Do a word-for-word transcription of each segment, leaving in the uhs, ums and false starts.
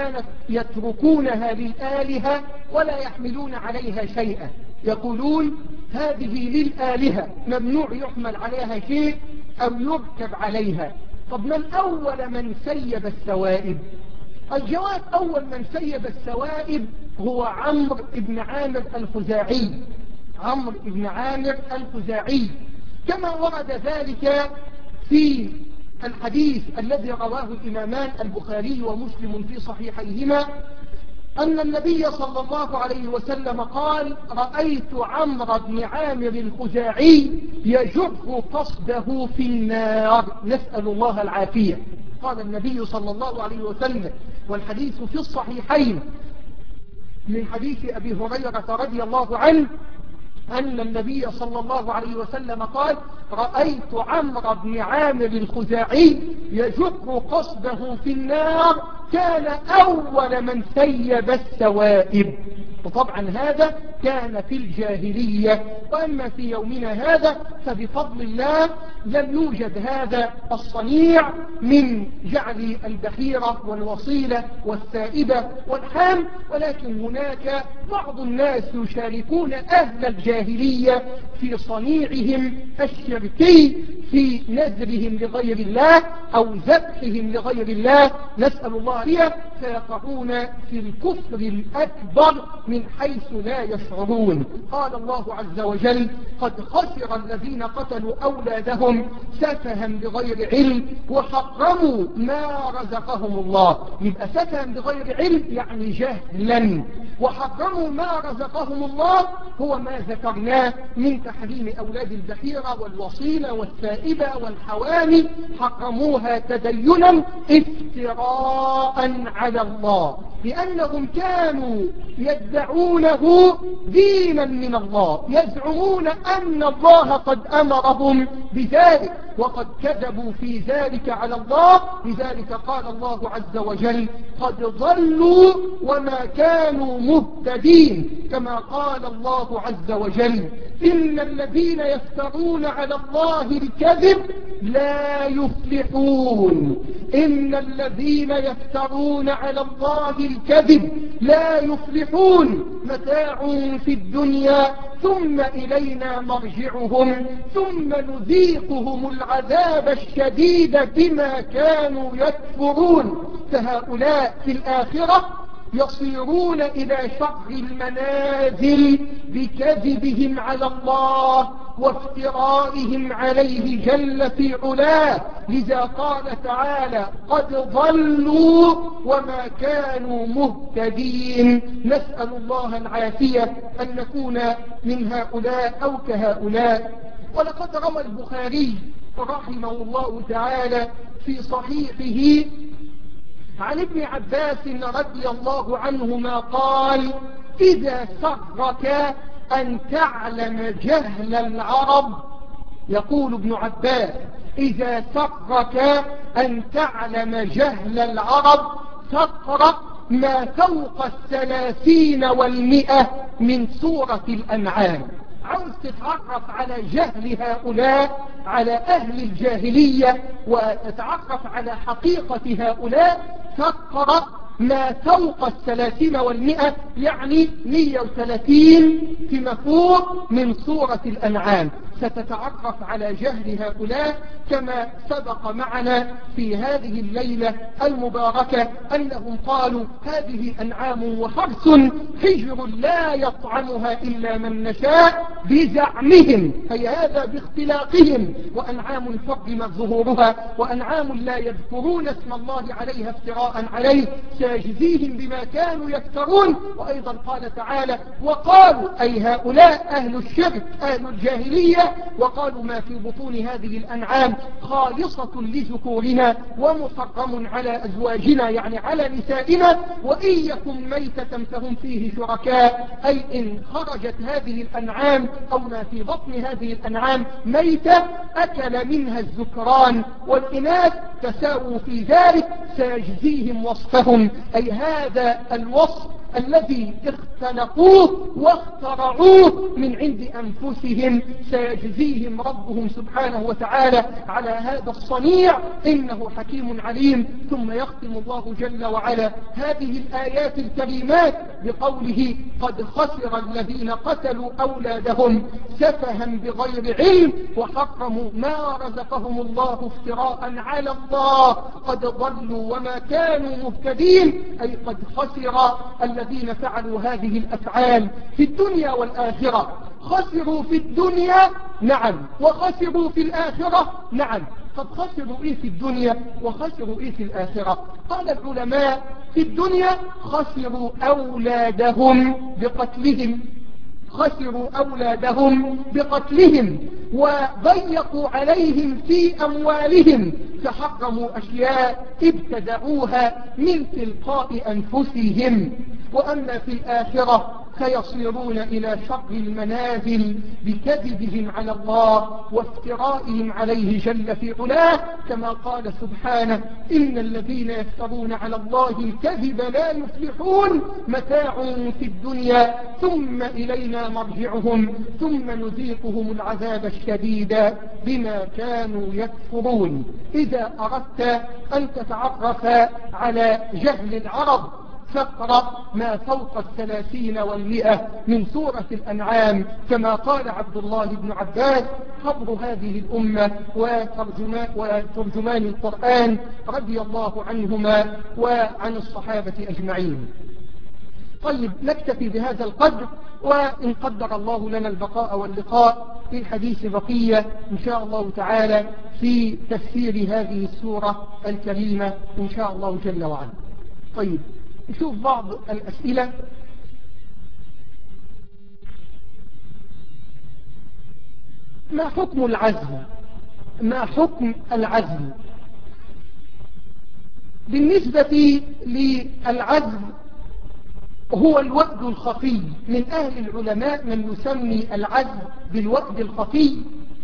كانت يتركونها للآلهة ولا يحملون عليها شيئا، يقولون هذه للآلهة ممنوع يحمل عليها شيء أو يركب عليها. طب من أول من سيب السوائب؟ الجواب أول من سيب السوائب هو عمرو بن عامر الخزاعي، عمرو بن عامر الخزاعي، كما ورد ذلك في الحديث الذي رواه الإمامان البخاري ومسلم في صحيحيهما أن النبي صلى الله عليه وسلم قال: رأيت عمرو بن عامر الخزاعي يجر قصده في النار، نسأل الله العافية. قال النبي صلى الله عليه وسلم، والحديث في الصحيحين من حديث أبي هريرة رضي الله عنه أن النبي صلى الله عليه وسلم قال: رأيت عمرو بن عامر الخزاعي يجر قصده في النار، كان أول من سيب السوائب. وطبعا هذا كان في الجاهلية، وأما في يومنا هذا فبفضل الله لم يوجد هذا الصنيع من جعل البخيرة والوصيلة والسائبة والحام، ولكن هناك بعض الناس يشاركون أهل الجاهلية في صنيعهم الشركي في نذرهم لغير الله أو ذبحهم لغير الله، نسأل الله ليه، فيقعون في الكفر الأكبر من حيث لا يشعرون. قال الله عز وجل: قد خسر الذين قتلوا أولادهم سفها بغير علم وحرموا ما رزقهم الله. يبقى سفها بغير علم يعني جهلا، وحرموا ما رزقهم الله هو ما ذكرناه من تحريم أولاد البحيرة والوصيلة والسائبة والحوامي، حرموها تدينا افتراء على الله، لأنهم كانوا يدعونه دينا من الله، يزعمون أن الله قد أمرهم بذلك، وقد كذبوا في ذلك على الله. لذلك قال الله عز وجل: قد ضلوا وما كانوا مهتدين، كما قال الله عز وجل: إن الذين يفترون على الله الكذب لا يفلحون، إن الذين يفترون على الله الكذب لا يفلحون، متاع في الدنيا ثم إلينا مرجعهم ثم نذيقهم العذاب الشديد بما كانوا يكفرون. فهؤلاء في الآخرة يصيرون إلى شر المنازل بكذبهم على الله وافترائهم عليه جل في علاه. لذا قال تعالى: قد ضلوا وما كانوا مهتدين. نسأل الله العافية أن نكون من هؤلاء أو كهؤلاء. ولقد روى البخاري رحمه الله تعالى في صحيحه عن ابن عباس رضي الله عنهما قال: إذا سرك أن تعلم جهل العرب، يقول ابن عباس: إذا سرك أن تعلم جهل العرب فاقرأ ما فوق الثلاثين والمئة من سورة الأنعام. عاوز تتعرف على جهل هؤلاء، على أهل الجاهلية، وتتعرف على حقيقة هؤلاء، فاقرأ ما فوق الثلاثين والمئة، يعني مئة وثلاثين فيما فوق من سورة الأنعام. ستتعرف على جهل هؤلاء كما سبق معنا في هذه الليلة المباركة أنهم قالوا: هذه أنعام وحرث حجر لا يطعمها إلا من نشاء، بزعمهم، أي هذا باختلاقهم، وأنعام حرمت ظهورها وأنعام لا يذكرون اسم الله عليها افتراء عليه سيجزيهم بما كانوا يفترون. وأيضا قال تعالى: وقالوا، أي هؤلاء أهل الشرك أهل الجاهلية، وقالوا: ما في بطون هذه الأنعام خالصة لذكورنا ومحرم على أزواجنا، يعني على نسائنا، وإن يكن ميتة فهم فيه شركاء، أي إن خرجت هذه الأنعام أو ما في بطن هذه الأنعام ميتة أكل منها الذكران والإناث تساووا في ذلك سيجزيهم وصفهم، أي هذا الوصف الذي اختلقوه واخترعوه من عند أنفسهم سيجزيهم ربهم سبحانه وتعالى على هذا الصنيع، إنه حكيم عليم. ثم يختم الله جل وعلا هذه الآيات الكريمات بقوله قد خسر الذين قتلوا أولادهم سفها بغير علم وحرموا ما رزقهم الله افتراء على الله قد ضلوا وما كانوا مهتدين، أي قد خسر الذين فعلوا هذه الأفعال في الدنيا والآخرة. خسروا في الدنيا نعم، وخسروا في الآخرة نعم. قد خسروا إيه في الدنيا وخسروا إيه في الآخرة؟ قال العلماء في الدنيا خسروا أولادهم بقتلهم خسروا أولادهم بقتلهم وضيقوا عليهم في أموالهم فحرموا أشياء ابتدعوها من تلقاء أنفسهم. وأما في الآخرة فيصيرون إلى شر المنازل بكذبهم على الله وافترائهم عليه جل في علاه، كما قال سبحانه إن الذين يفترون على الله الكذب لا يفلحون، متاع في الدنيا ثم إلينا مرجعهم ثم نذيقهم العذاب الشديد بما كانوا يكفرون. إذا أردت أن تتعرف على جهل العرب فاقرأ ما فوق الثلاثين والمئة من سورة الأنعام، كما قال عبد الله بن عباس خبر هذه الأمة وترجمان, وترجمان القرآن رضي الله عنهما وعن الصحابة أجمعين. طيب نكتفي بهذا القدر، وإن قدر الله لنا البقاء واللقاء في الحديث بقية إن شاء الله تعالى في تفسير هذه السورة الكريمة إن شاء الله جل وعلا. طيب نشوف بعض الأسئلة. ما حكم العزل؟ ما حكم العزل؟ بالنسبة للعزل هو الوأد الخفي. من أهل العلماء من يسمي العزل بالوأد الخفي،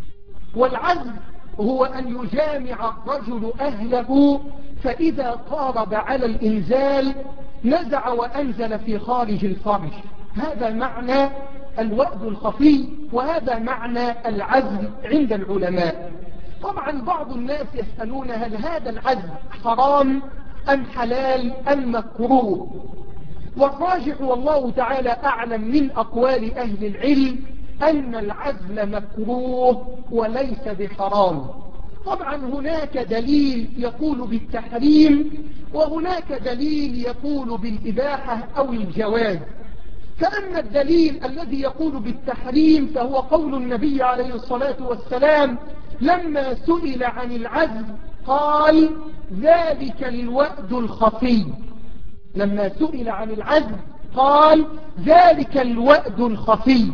والعزل هو أن يجامع الرجل أهله فإذا قارب على الإنزال نزع وأنزل في خارج الفرج. هذا معنى الوأد الخفي، وهذا معنى العزل عند العلماء. طبعا بعض الناس يسألون هل هذا العزل حرام أم حلال أم مكروه؟ والراجح والله تعالى أعلم من أقوال أهل العلم أن العزل مكروه وليس بحرام. طبعا هناك دليل يقول بالتحريم وهناك دليل يقول بالإباحة أو الجواز. فأما الدليل الذي يقول بالتحريم فهو قول النبي عليه الصلاة والسلام لما سئل عن العزل قال ذلك الوأد الخفي. لما سئل عن العزل قال ذلك الوأد الخفي.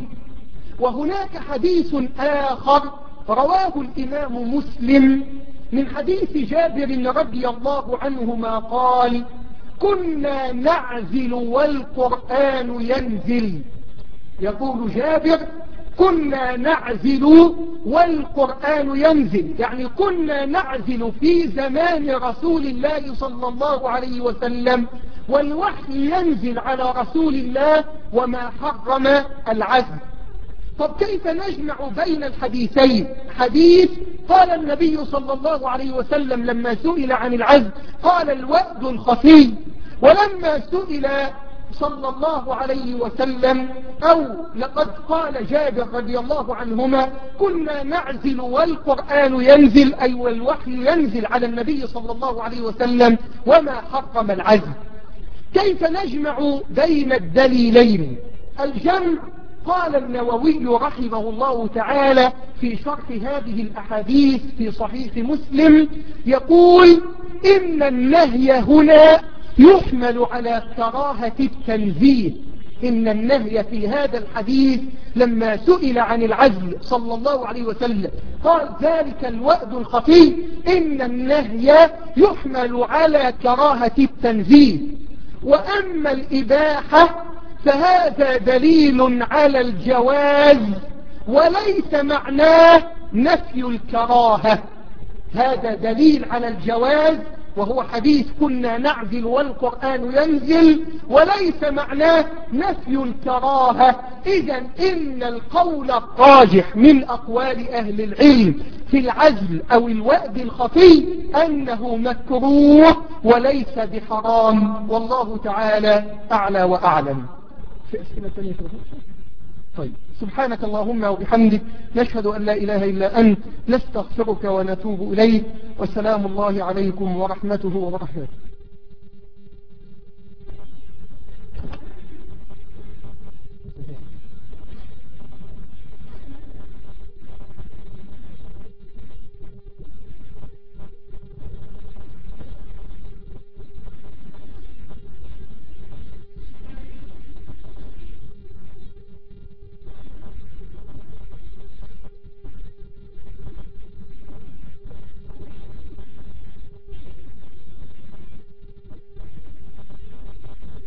وهناك حديث آخر رواه الإمام مسلم من حديث جابر رضي الله عنهما قال كنا نعزل والقرآن ينزل. يقول جابر كنا نعزل والقرآن ينزل، يعني كنا نعزل في زمان رسول الله صلى الله عليه وسلم والوحي ينزل على رسول الله وما حرم العزل. طب كيف نجمع بين الحديثين؟ حديث قال النبي صلى الله عليه وسلم لما سئل عن العزل قال الوأد الخفي، ولما سئل صلى الله عليه وسلم أو لقد قال جابر رضي الله عنهما كنا نعزل والقرآن ينزل، أي والوحي ينزل على النبي صلى الله عليه وسلم وما حرم العزل. كيف نجمع بين الدليلين؟ الجمع قال النووي رحمه الله تعالى في شرح هذه الأحاديث في صحيح مسلم يقول إن النهي هنا يحمل على كراهة التنزيه. إن النهي في هذا الحديث لما سئل عن العزل صلى الله عليه وسلم قال ذلك الوأد الخفي، إن النهي يحمل على كراهة التنزيه. وأما الإباحة فهذا دليل على الجواز وليس معناه نفي الكراهة. هذا دليل على الجواز وهو حديث كنا نعزل والقرآن ينزل، وليس معناه نفي الكراهة. إذا إن القول الراجح من أقوال أهل العلم في العزل أو الوأد الخفي أنه مكروه وليس بحرام، والله تعالى أعلى وأعلم. في أسئلة تانية؟ طيب، سبحانك اللهم وبحمدك، نشهد أن لا إله إلا أنت، نستغفرك ونتوب إليك، وسلام الله عليكم ورحمته وبركاته.